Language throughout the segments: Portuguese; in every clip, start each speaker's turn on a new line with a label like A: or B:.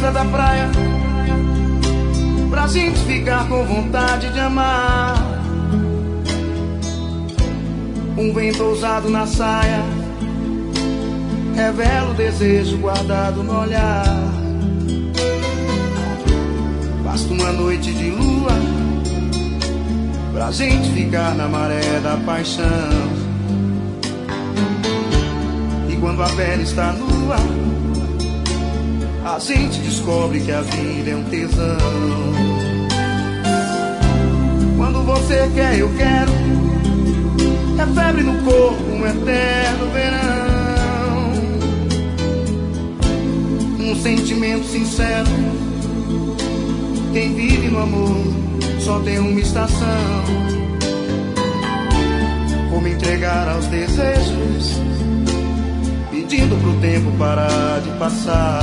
A: brisa da praia, pra gente ficar com vontade de amar. Um vento ousado na saia revela o desejo guardado no olhar. Basta uma noite de lua pra gente ficar na maré da paixão. E quando a pele está nua, a gente descobre que a vida é um tesão. Quando você quer, eu quero, é febre no corpo, um eterno verão. Um sentimento sincero, quem vive no amor só tem uma estação. Vou me entregar aos desejos, pedindo pro tempo parar de passar.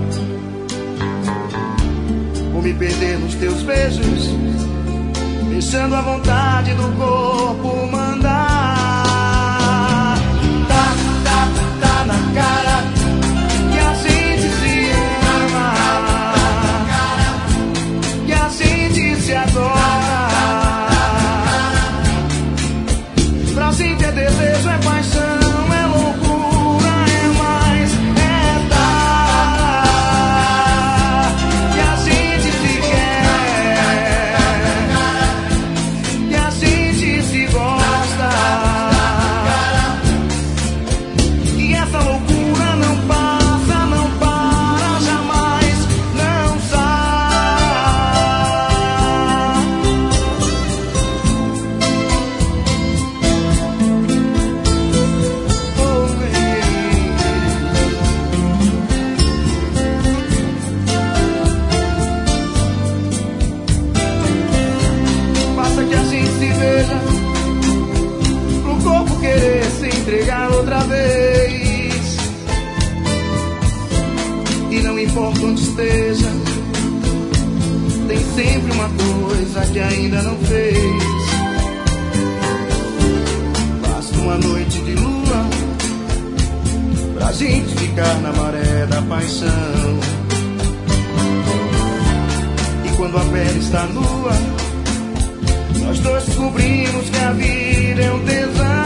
A: Vou me perder nos teus beijos, deixando a vontade do corpo mandar. Tá na cara que a gente se ama, que a gente se adora. Pra gente é desejo, é paixão, é loucura, é mais, é dar. Que a gente se quer, que a gente se gosta. E essa loucura não passa, não para jamais, não sai. Oh, basta que a gente se veja, pro corpo querer se entregar outra vez. E não importa onde esteja, tem sempre uma coisa que ainda não fez. Basta uma noite de lua pra gente ficar na maré da paixão. E quando a pele está nua, nós dois descobrimos que a vida é um tesão.